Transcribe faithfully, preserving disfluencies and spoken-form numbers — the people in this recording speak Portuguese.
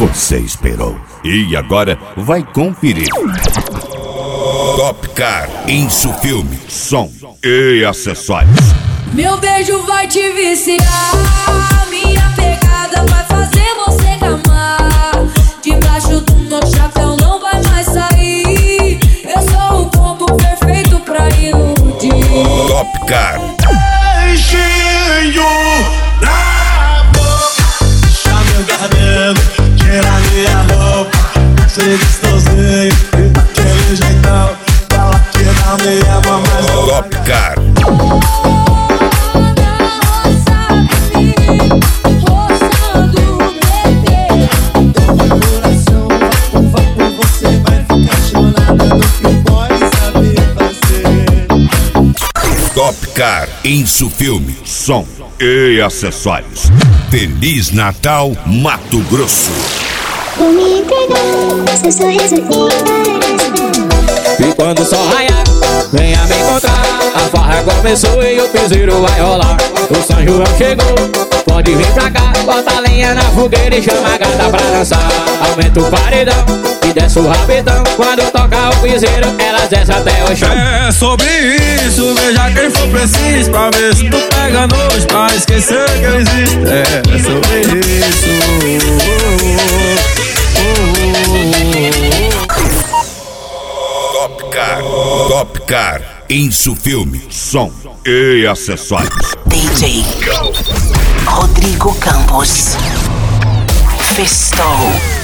Você esperou. E agora vai conferir. Top Car Insufilme, som e acessórios. Meu beijo vai te viciar, minha pegada vai fazer você gamar. Debaixo do meu chapéu não vai mais sair. Eu sou o combo perfeito pra iludir. Top Car. Beijinho na boca, chama meu cabelo, tira minha roupa, ser gostosinho, daquele jeitão, fala que não me ama mais. Top Car. Top Car Insufilme, som e acessórios. Feliz Natal, Mato Grosso. Vou me entregar, seu sorriso e quando o sol raiar, venha me encontrar. A farra começou e o piseiro vai rolar. O São João chegou, pode vir pra cá. Bota a lenha na fogueira e chama a gata pra dançar. Aumenta o paredão e desce o rabetão. Quando toca o piseiro, elas descem até o chão. É sobre isso, veja quem for preciso, pra ver se tu pega nojo, pra esquecer que eu existo. É sobre isso. Top Car. Top Car Insufilme, som e acessórios. D J Rodrigo Campos. Festou.